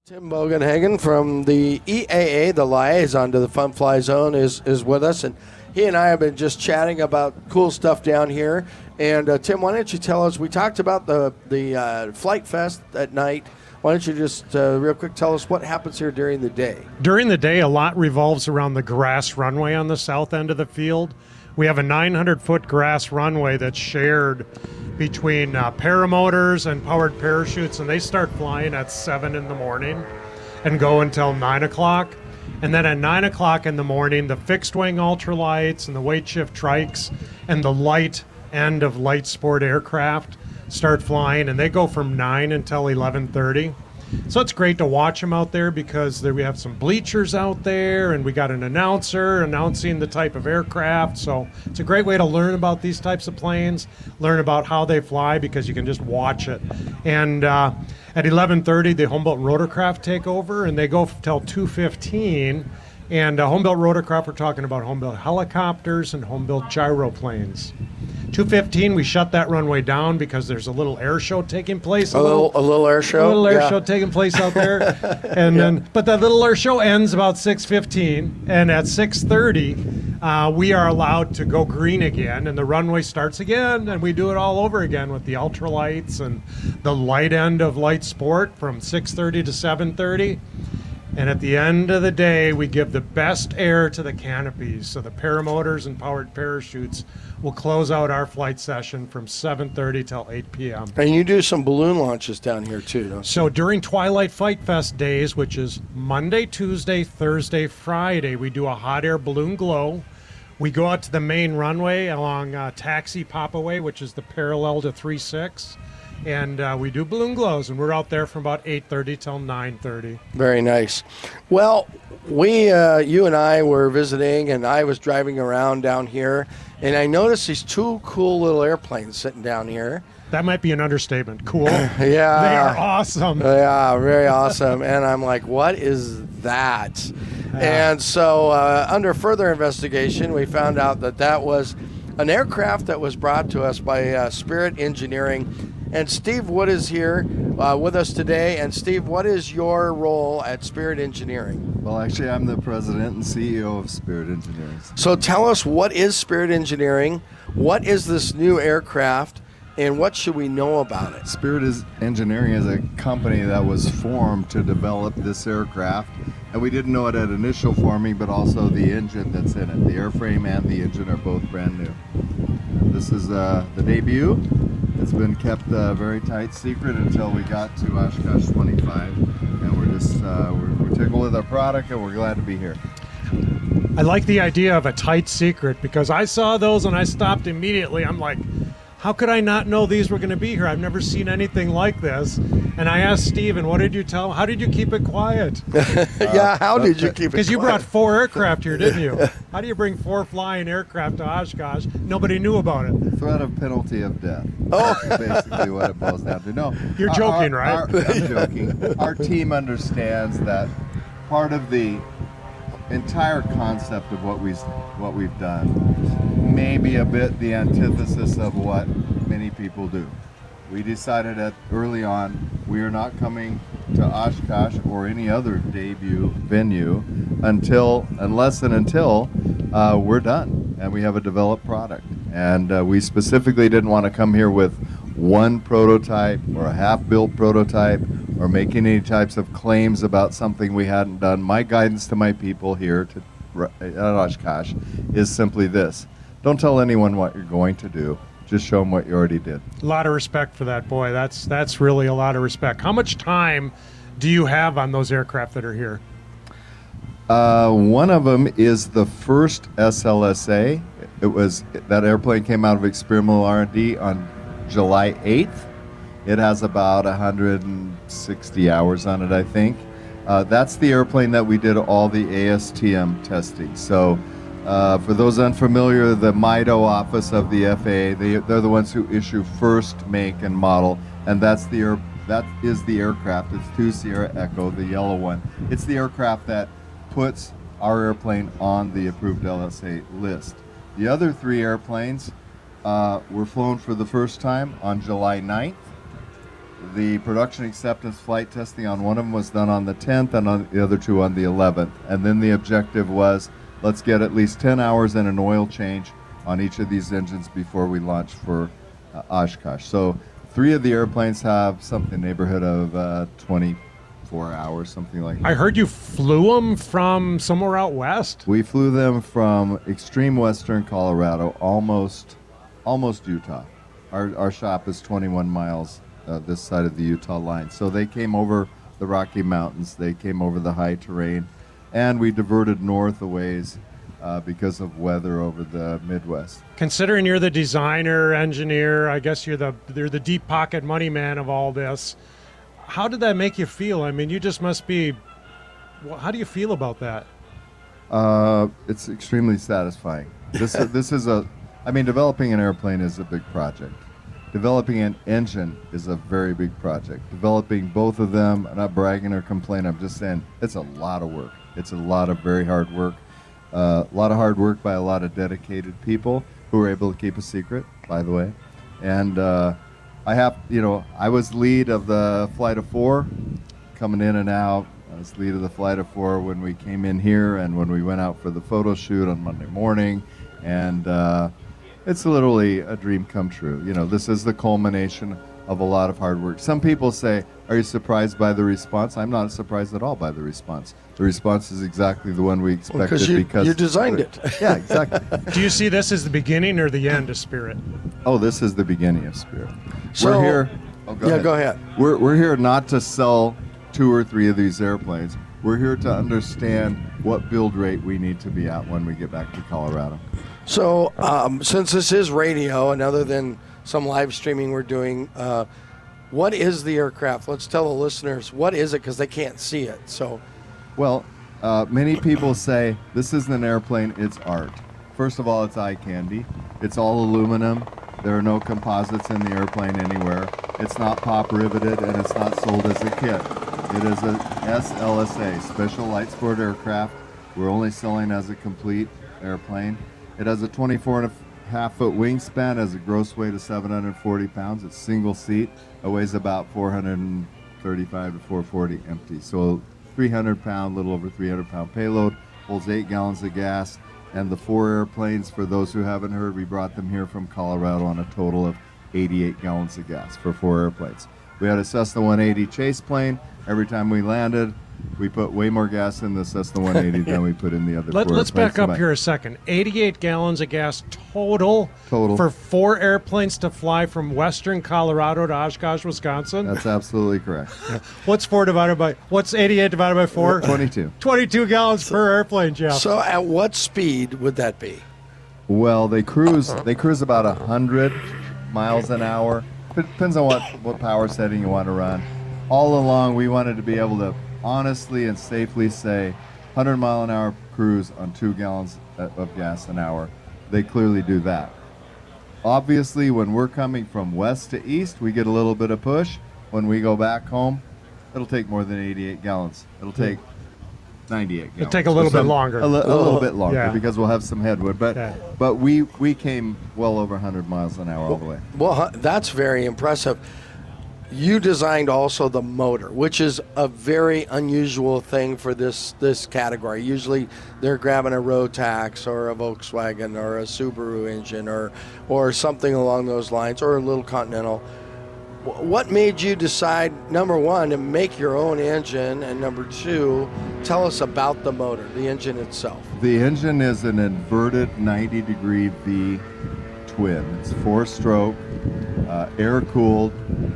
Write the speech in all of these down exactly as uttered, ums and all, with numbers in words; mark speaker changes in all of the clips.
Speaker 1: Tim Bogenhagen from the E A A, the liaison to the Fun Fly Zone, is, is with us, and he and I have been just chatting about cool stuff down here. And uh, Tim, why don't you tell us, we talked about the, the uh, Flight Fest at night. Why don't you just uh, real quick tell us what happens here during the day?
Speaker 2: During the day, a lot revolves around the grass runway on the south end of the field. We have a nine hundred foot grass runway that's shared between uh, paramotors and powered parachutes, and they start flying at seven in the morning and go until nine o'clock. And then at nine o'clock in the morning, the fixed-wing ultralights and the weight shift trikes and the light end of light sport aircraft start flying, and they go from nine until eleven thirty. So it's great to watch them out there because there we have some bleachers out there, and we got an announcer announcing the type of aircraft. So it's a great way to learn about these types of planes, learn about how they fly, because you can just watch it. And uh, at eleven thirty, the Home-Built Rotorcraft take over, and they go till two fifteen. And uh, Home-Built Rotorcraft, we're talking about Home-Built helicopters and Home-Built gyroplanes. two fifteen, we shut that runway down because there's a little air show taking place.
Speaker 1: A, a little, little a little air show?
Speaker 2: A little air
Speaker 1: yeah.
Speaker 2: show taking place out there. and yeah. then, But that little air show ends about six fifteen, and at six thirty, uh, we are allowed to go green again, and the runway starts again, and we do it all over again with the ultralights and the light end of light sport from six thirty to seven thirty. And at the end of the day, we give the best air to the canopies. So the paramotors and powered parachutes will close out our flight session from seven thirty till eight p.m.
Speaker 1: And you do some balloon launches down here too, don't you?
Speaker 2: So during Twilight Fight Fest days, which is Monday, Tuesday, Thursday, Friday, we do a hot air balloon glow. We go out to the main runway along uh, Taxi Popaway, which is the parallel to three six. And uh, we do balloon glows, and we're out there from about eight thirty till nine thirty.
Speaker 1: Very nice. Well, we, uh, you and I were visiting, and I was driving around down here, and I noticed these two cool little airplanes sitting down here.
Speaker 2: That might be an understatement. Cool.
Speaker 1: Yeah.
Speaker 2: They are awesome.
Speaker 1: Yeah, very awesome. And I'm like, what is that? Yeah. And so uh, under further investigation, we found out that that was an aircraft that was brought to us by uh, Spirit Engineering. And Steve Wood is here uh, with us today. And Steve, what is your role at Spirit Engineering?
Speaker 3: Well, actually, I'm the president and C E O of Spirit Engineering.
Speaker 1: So tell us, what is Spirit Engineering? What is this new aircraft? And what should we know about it?
Speaker 3: Spirit is Engineering is a company that was formed to develop this aircraft. And we didn't know it at initial forming, but also the engine that's in it. The airframe and the engine are both brand new. This is uh, the debut. It's been kept a uh, very tight secret until we got to Oshkosh twenty-five, and we're just uh, we're, we're tickled with our product, and we're glad to be here.
Speaker 2: I like the idea of a tight secret because I saw those and I stopped immediately. I'm like, how could I not know these were going to be here? I've never seen anything like this. And I asked Steven, what did you tell him? How did you keep it quiet?
Speaker 1: yeah, how did you keep it quiet?
Speaker 2: Because you brought four aircraft here, didn't you? How do you bring four flying aircraft to Oshkosh? Nobody knew about it.
Speaker 3: Threat of penalty of death.
Speaker 1: Oh.
Speaker 3: That's basically what it boils down to. No,
Speaker 2: You're
Speaker 3: our,
Speaker 2: joking,
Speaker 3: our,
Speaker 2: right?
Speaker 3: Our, I'm joking. Our team understands that part of the entire concept of what we've, what we've done may be a bit the antithesis of what many people do. We decided that early on we are not coming to Oshkosh or any other debut venue until, unless and until uh, we're done and we have a developed product. And uh, we specifically didn't want to come here with one prototype or a half-built prototype or making any types of claims about something we hadn't done. My guidance to my people here to, at Oshkosh is simply this. Don't tell anyone what you're going to do. Just show them what you already did.
Speaker 2: A lot of respect for that, boy. That's that's really a lot of respect. How much time do you have on those aircraft that are here?
Speaker 3: Uh, one of them is the first S L S A. It was that airplane came out of experimental R and D on July eighth. It has about one hundred sixty hours on it, I think. Uh, that's the airplane that we did all the A S T M testing. So. Uh, for those unfamiliar, the M I D O office of the F A A, they, they're the ones who issue first make and model, and that's the air, that is the aircraft. It's two Sierra Echo, the yellow one. It's the aircraft that puts our airplane on the approved L S A list. The other three airplanes uh, were flown for the first time on July ninth, the production acceptance flight testing on one of them was done on the tenth and on the other two on the eleventh. And then the objective was, let's get at least ten hours and an oil change on each of these engines before we launch for uh, Oshkosh. So three of the airplanes have something in the neighborhood of uh, twenty-four hours, something like that.
Speaker 2: I heard you flew them from somewhere out west.
Speaker 3: We flew them from extreme western Colorado, almost almost Utah. Our, our shop is twenty-one miles uh, this side of the Utah line. So they came over the Rocky Mountains, they came over the high terrain, and we diverted north a ways uh, because of weather over the Midwest.
Speaker 2: Considering you're the designer, engineer, I guess you're the you're the deep pocket money man of all this. How did that make you feel? I mean, you just must be. Well, how do you feel about that?
Speaker 3: Uh, it's extremely satisfying. This this is a. I mean, developing an airplane is a big project. Developing an engine is a very big project. Developing both of them, I'm not bragging or complaining, I'm just saying it's a lot of work. It's a lot of very hard work. Uh, a lot of hard work by a lot of dedicated people who were able to keep a secret, by the way. And uh, I have, you know, I was lead of the Flight of Four, coming in and out. I was lead of the Flight of Four when we came in here and when we went out for the photo shoot on Monday morning. And uh, it's literally a dream come true. You know, this is the culmination of a lot of hard work. Some people say, are you surprised by the response? I'm not surprised at all by the response. The response is exactly the one we expected
Speaker 1: well, you,
Speaker 3: because
Speaker 1: you designed it.
Speaker 3: Yeah, exactly.
Speaker 2: Do you see this as the beginning or the end of Spirit?
Speaker 3: Oh, this is the beginning of Spirit.
Speaker 1: So,
Speaker 3: we're here. Oh, go
Speaker 1: yeah,
Speaker 3: ahead.
Speaker 1: go ahead.
Speaker 3: We're we're here not to sell two or three of these airplanes. We're here to understand what build rate we need to be at when we get back to Colorado.
Speaker 1: So, um, since this is radio, and other than some live streaming we're doing, uh, what is the aircraft? Let's tell the listeners, what is it, because they can't see it. So,
Speaker 3: well, uh, many people say this isn't an airplane, it's art. First of all, it's eye candy. It's all aluminum. There are no composites in the airplane anywhere. It's not pop riveted, and it's not sold as a kit. It is a S L S A, Special Light Sport Aircraft. We're only selling as a complete airplane. It has a twenty-four and a half foot wingspan, has a gross weight of seven hundred forty pounds. It's single seat. It weighs about four hundred thirty-five to four forty empty. So three hundred pound, little over three hundred pound payload, holds eight gallons of gas. And the four airplanes, for those who haven't heard, we brought them here from Colorado on a total of eighty-eight gallons of gas for four airplanes. We had a Cessna one eighty chase plane. Every time we landed, we put way more gas in the Cessna one eighty than we put in the other
Speaker 2: Let,
Speaker 3: four
Speaker 2: let's
Speaker 3: airplanes.
Speaker 2: back up here a second. eighty-eight gallons of gas total,
Speaker 3: Total.
Speaker 2: for four airplanes to fly from western Colorado to Oshkosh, Wisconsin?
Speaker 3: That's absolutely correct.
Speaker 2: What's four divided by, what's eighty-eight divided by four?
Speaker 3: twenty-two.
Speaker 2: twenty-two gallons per airplane, Jeff.
Speaker 1: so at what speed would that be?
Speaker 3: Well, they cruise. They cruise about a hundred miles an hour. It depends on what what power setting you want to run. All along, we wanted to be able to honestly and safely say, one hundred mile an hour cruise on two gallons of gas an hour. They clearly do that. Obviously, when we're coming from west to east, we get a little bit of push. When we go back home, it'll take more than eighty-eight gallons. It'll take ninety-eight gallons.
Speaker 2: It'll take a little bit longer.
Speaker 3: A, li- a little bit longer
Speaker 2: Yeah.
Speaker 3: because we'll have some headwind. But
Speaker 2: Yeah.
Speaker 3: but we we came well over one hundred miles an hour all the way.
Speaker 1: Well, huh, that's very impressive. You designed also the motor, which is a very unusual thing for this this category. Usually they're grabbing a Rotax or a Volkswagen or a Subaru engine or or something along those lines, or a little Continental. Wh- What made you decide, number one, to make your own engine, and number two, tell us about the motor, the engine itself?
Speaker 3: The engine is an inverted ninety degree V twin. It's four stroke, uh, air cooled,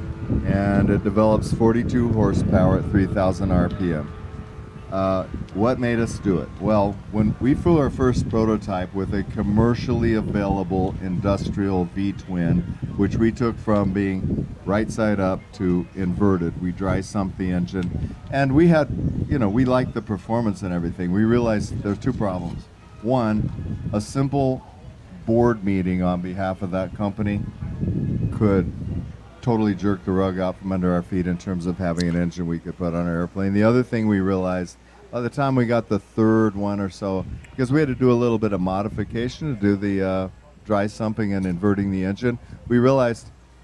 Speaker 3: and it develops forty-two horsepower at three thousand R P M. Uh, what made us do it? Well, when we flew our first prototype with a commercially available industrial V-twin, which we took from being right side up to inverted, we dry sumped the engine, and we had, you know, we liked the performance and everything. We realized there's two problems. One, a simple board meeting on behalf of that company could totally jerk the rug out from under our feet in terms of having an engine we could put on our airplane. The other thing we realized by the time we got the third one or so, because we had to do a little bit of modification to do the uh, dry sumping and inverting the engine, we realized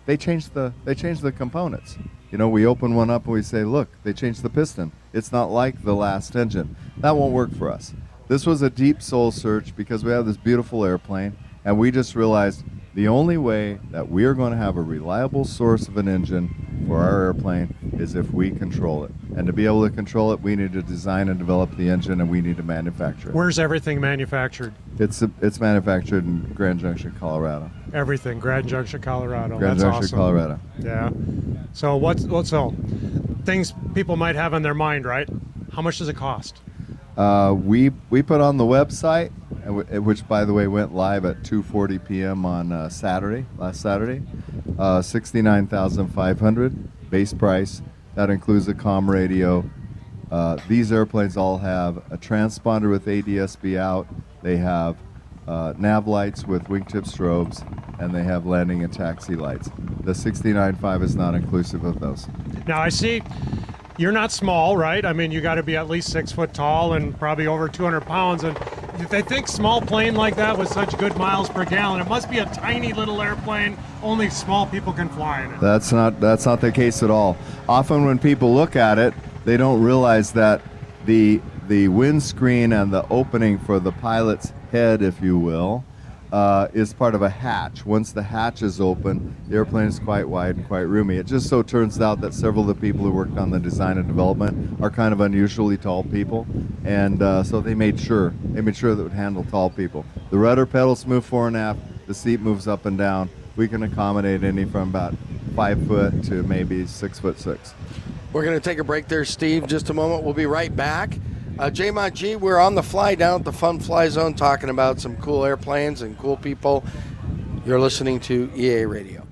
Speaker 3: they change the they change the components. You know, we open one up and we say, look, they changed the piston. It's not like the last engine. That won't work for us. This was a deep soul search because we have this beautiful airplane, and we just realized the only way that we are going to have a reliable source of an engine for our airplane is if we control it. And to be able to control it, we need to design and develop the engine, and we need to manufacture it.
Speaker 2: Where's everything manufactured?
Speaker 3: It's it's manufactured in Grand Junction, Colorado.
Speaker 2: Everything, Grand Junction, Colorado.
Speaker 3: Grand
Speaker 2: That's
Speaker 3: Junction,
Speaker 2: awesome.
Speaker 3: Colorado.
Speaker 2: Yeah. So what's what's so things people might have on their mind, right? How much does it cost?
Speaker 3: Uh, we we put on the website, which by the way went live at two forty p.m. on uh, Saturday, last Saturday. Uh, sixty-nine thousand five hundred dollars base price. That includes a comm radio. Uh, these airplanes all have a transponder with A D S B out. They have uh, nav lights with wingtip strobes, and they have landing and taxi lights. The sixty-nine point five is not inclusive of those.
Speaker 2: Now I see you're not small, right? I mean, you got to be at least six foot tall and probably over two hundred pounds. And if they think small plane like that with such good miles per gallon, it must be a tiny little airplane. Only small people can fly in it.
Speaker 3: That's not that's not the case at all. Often when people look at it, they don't realize that the the windscreen and the opening for the pilot's head, if you will, uh, is part of a hatch. Once the hatch is open, the airplane is quite wide and quite roomy. It just so turns out that several of the people who worked on the design and development are kind of unusually tall people, and uh, so they made sure they made sure that it would handle tall people. The rudder pedals move fore and aft. The seat moves up and down. We can accommodate any from about five foot to maybe six foot six.
Speaker 1: We're going to take a break there, Steve. Just a moment. We'll be right back. Uh, J M O G, we're on the fly down at the Fun Fly Zone talking about some cool airplanes and cool people. You're listening to E A Radio.